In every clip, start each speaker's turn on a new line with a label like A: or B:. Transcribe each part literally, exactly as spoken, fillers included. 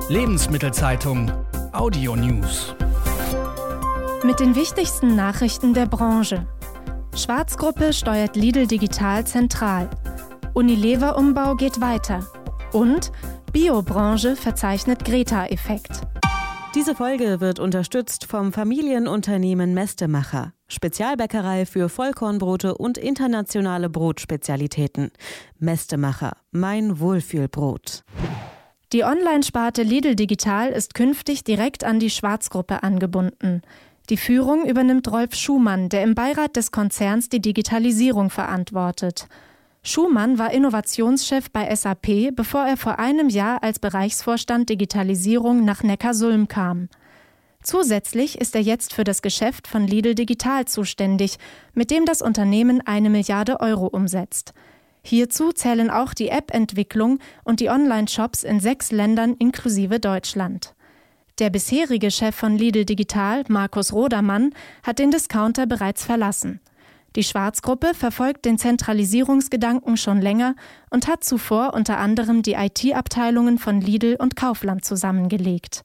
A: Lebensmittelzeitung Audio News.
B: Mit den wichtigsten Nachrichten der Branche. Schwarz-Gruppe steuert Lidl digital zentral. Unilever-Umbau geht weiter. Und Biobranche verzeichnet Greta-Effekt.
C: Diese Folge wird unterstützt vom Familienunternehmen Mestemacher. Spezialbäckerei für Vollkornbrote und internationale Brotspezialitäten. Mestemacher, mein Wohlfühlbrot.
B: Die Online-Sparte Lidl Digital ist künftig direkt an die Schwarz-Gruppe angebunden. Die Führung übernimmt Rolf Schumann, der im Beirat des Konzerns die Digitalisierung verantwortet. Schumann war Innovationschef bei S A P, bevor er vor einem Jahr als Bereichsvorstand Digitalisierung nach Neckarsulm kam. Zusätzlich ist er jetzt für das Geschäft von Lidl Digital zuständig, mit dem das Unternehmen eine Milliarde Euro umsetzt. Hierzu zählen auch die App-Entwicklung und die Online-Shops in sechs Ländern inklusive Deutschland. Der bisherige Chef von Lidl Digital, Markus Rodermann, hat den Discounter bereits verlassen. Die Schwarz-Gruppe verfolgt den Zentralisierungsgedanken schon länger und hat zuvor unter anderem die I T-Abteilungen von Lidl und Kaufland zusammengelegt.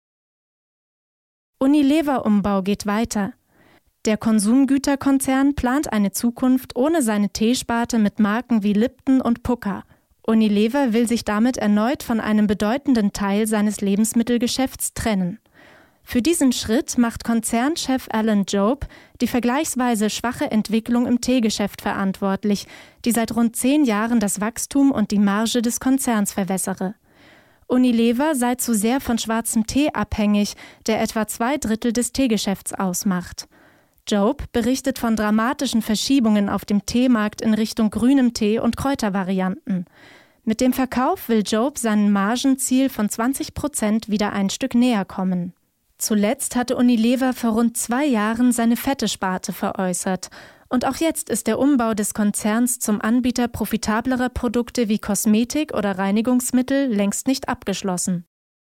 B: Unilever-Umbau geht weiter. Der Konsumgüterkonzern plant eine Zukunft ohne seine Teesparte mit Marken wie Lipton und Pukka. Unilever will sich damit erneut von einem bedeutenden Teil seines Lebensmittelgeschäfts trennen. Für diesen Schritt macht Konzernchef Alan Jope die vergleichsweise schwache Entwicklung im Teegeschäft verantwortlich, die seit rund zehn Jahren das Wachstum und die Marge des Konzerns verwässere. Unilever sei zu sehr von schwarzem Tee abhängig, der etwa zwei Drittel des Teegeschäfts ausmacht. Jope berichtet von dramatischen Verschiebungen auf dem Teemarkt in Richtung grünem Tee und Kräutervarianten. Mit dem Verkauf will Jope seinem Margenziel von zwanzig Prozent wieder ein Stück näher kommen. Zuletzt hatte Unilever vor rund zwei Jahren seine Fette-Sparte veräußert. Und auch jetzt ist der Umbau des Konzerns zum Anbieter profitablerer Produkte wie Kosmetik oder Reinigungsmittel längst nicht abgeschlossen.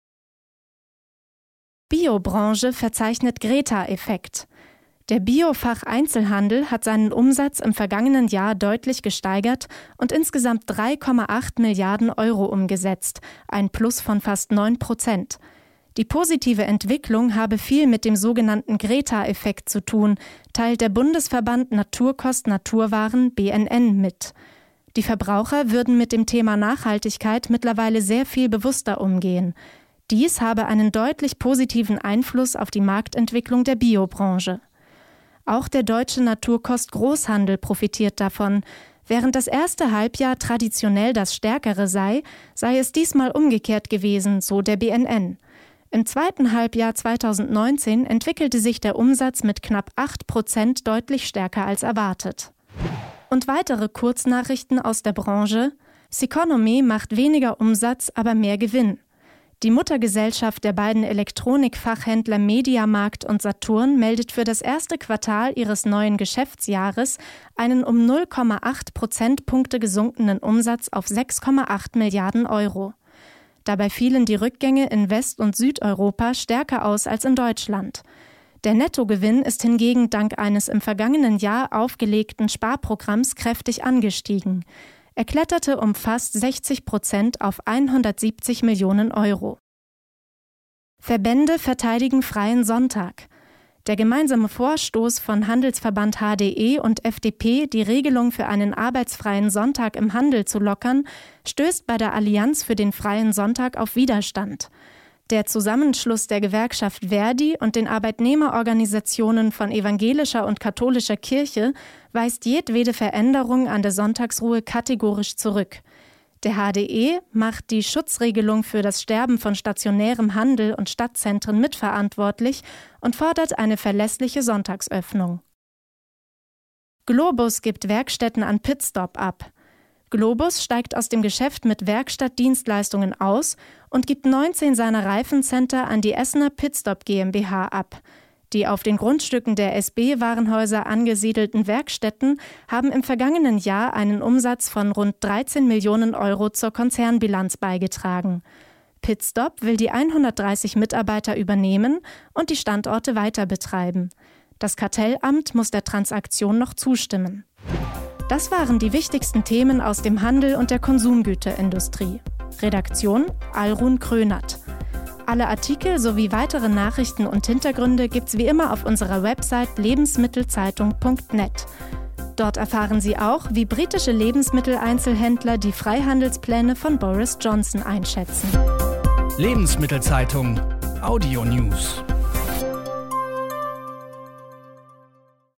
B: Biobranche verzeichnet Greta-Effekt. Der Biofach-Einzelhandel hat seinen Umsatz im vergangenen Jahr deutlich gesteigert und insgesamt drei Komma acht Milliarden Euro umgesetzt, ein Plus von fast neun Prozent. Die positive Entwicklung habe viel mit dem sogenannten Greta-Effekt zu tun, teilt der Bundesverband Naturkost Naturwaren B N N mit. Die Verbraucher würden mit dem Thema Nachhaltigkeit mittlerweile sehr viel bewusster umgehen. Dies habe einen deutlich positiven Einfluss auf die Marktentwicklung der Biobranche. Auch der deutsche Naturkost-Großhandel profitiert davon. Während das erste Halbjahr traditionell das stärkere sei, sei es diesmal umgekehrt gewesen, so der B N N. Im zweiten Halbjahr zweitausendneunzehn entwickelte sich der Umsatz mit knapp acht Prozent deutlich stärker als erwartet. Und weitere Kurznachrichten aus der Branche: Ceconomy macht weniger Umsatz, aber mehr Gewinn. Die Muttergesellschaft der beiden Elektronikfachhändler Mediamarkt und Saturn meldet für das erste Quartal ihres neuen Geschäftsjahres einen um null Komma acht Prozentpunkte gesunkenen Umsatz auf sechs Komma acht Milliarden Euro. Dabei fielen die Rückgänge in West- und Südeuropa stärker aus als in Deutschland. Der Nettogewinn ist hingegen dank eines im vergangenen Jahr aufgelegten Sparprogramms kräftig angestiegen. Er kletterte um fast sechzig Prozent auf hundertsiebzig Millionen Euro. Verbände verteidigen freien Sonntag. Der gemeinsame Vorstoß von Handelsverband H D E und F D P, die Regelung für einen arbeitsfreien Sonntag im Handel zu lockern, stößt bei der Allianz für den freien Sonntag auf Widerstand. Der Zusammenschluss der Gewerkschaft Verdi und den Arbeitnehmerorganisationen von evangelischer und katholischer Kirche weist jedwede Veränderung an der Sonntagsruhe kategorisch zurück. Der H D E macht die Schutzregelung für das Sterben von stationärem Handel und Stadtzentren mitverantwortlich und fordert eine verlässliche Sonntagsöffnung. Globus gibt Werkstätten an Pitstop ab. Globus steigt aus dem Geschäft mit Werkstattdienstleistungen aus und gibt neunzehn seiner Reifencenter an die Essener Pitstop GmbH ab. Die auf den Grundstücken der S B-Warenhäuser angesiedelten Werkstätten haben im vergangenen Jahr einen Umsatz von rund dreizehn Millionen Euro zur Konzernbilanz beigetragen. Pitstop will die hundertdreißig Mitarbeiter übernehmen und die Standorte weiter betreiben. Das Kartellamt muss der Transaktion noch zustimmen. Das waren die wichtigsten Themen aus dem Handel und der Konsumgüterindustrie. Redaktion: Alrun Krönert. Alle Artikel sowie weitere Nachrichten und Hintergründe gibt's wie immer auf unserer Website lebensmittelzeitung punkt net. Dort erfahren Sie auch, wie britische Lebensmitteleinzelhändler die Freihandelspläne von Boris Johnson einschätzen.
A: Lebensmittelzeitung Audio News.